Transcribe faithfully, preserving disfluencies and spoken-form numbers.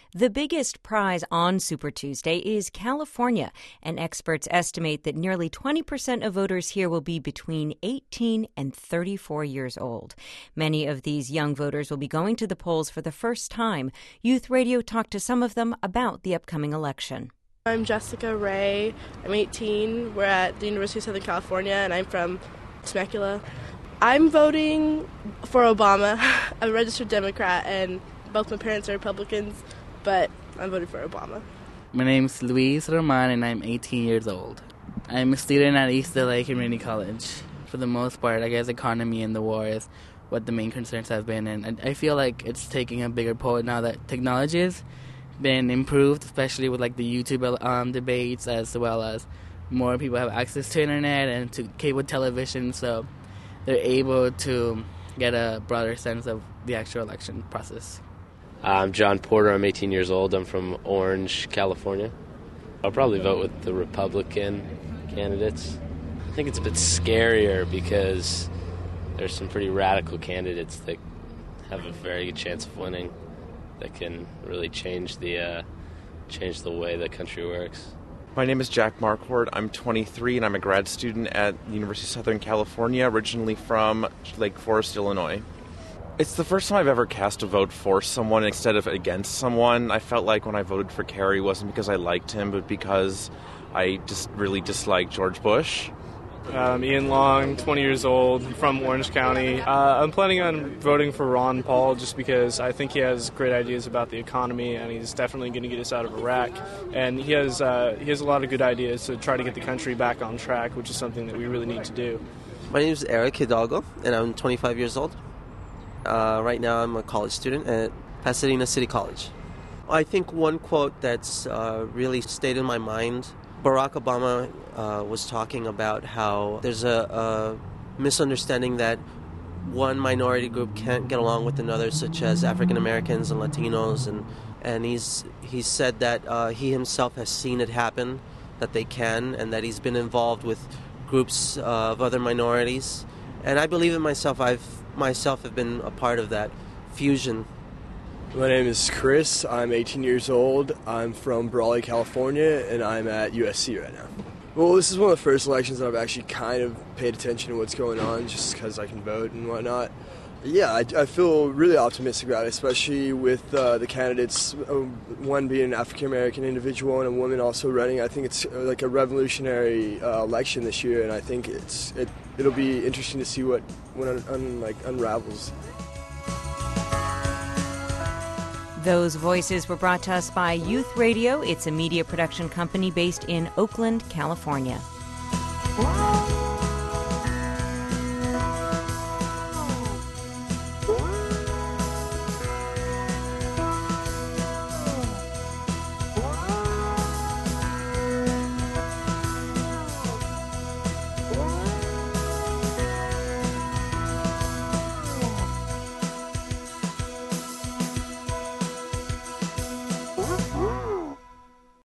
The biggest prize on Super Tuesday is California, and experts estimate that nearly twenty percent of voters here will be between eighteen and thirty-four years old. Many of these young voters will be going to the polls for the first time. Youth Radio talked to some of them about the upcoming election. I'm Jessica Ray. I'm eighteen. We're at the University of Southern California, and I'm from Temecula. I'm voting for Obama. I'm a registered Democrat, and both my parents are Republicans, but I'm voting for Obama. My name's Luis Roman, and I'm eighteen years old. I'm a student at East L A Community College. For the most part, I guess economy and the war is what the main concerns have been, and I feel like it's taking a bigger pull now that technology has been improved, especially with like the YouTube um, debates, as well as more people have access to internet and to cable television, so they're able to get a broader sense of the actual election process. I'm John Porter. I'm eighteen years old. I'm from Orange, California. I'll probably vote with the Republican candidates. I think it's a bit scarier because there's some pretty radical candidates that have a very good chance of winning that can really change the uh, change the way the country works. My name is Jack Marquardt. I'm twenty-three, and I'm a grad student at the University of Southern California, originally from Lake Forest, Illinois. It's the first time I've ever cast a vote for someone instead of against someone. I felt like when I voted for Kerry, it wasn't because I liked him, but because I just really disliked George Bush. I'm Ian Long, twenty years old, from Orange County. Uh, I'm planning on voting for Ron Paul just because I think he has great ideas about the economy, and he's definitely going to get us out of Iraq. And he has uh, he has a lot of good ideas to try to get the country back on track, which is something that we really need to do. My name is Eric Hidalgo, and I'm twenty-five years old. Uh, right now I'm a college student at Pasadena City College. I think one quote that's uh, really stayed in my mind, Barack Obama uh, was talking about how there's a, a misunderstanding that one minority group can't get along with another, such as African Americans and Latinos, and and he's he said that uh, he himself has seen it happen, that they can, and that he's been involved with groups uh, of other minorities, and I believe it myself. I've myself have been a part of that fusion. My name is Chris. I'm eighteen years old. I'm from Brawley, California, and I'm at U S C right now. Well, this is one of the first elections that I've actually kind of paid attention to what's going on, just because I can vote and whatnot. Yeah, I, I feel really optimistic about it, especially with uh, the candidates, uh, one being an African-American individual and a woman also running. I think it's uh, like a revolutionary uh, election this year, and I think it's it, it'll be interesting to see what what un, un, like unravels. Those voices were brought to us by Youth Radio. It's a media production company based in Oakland, California.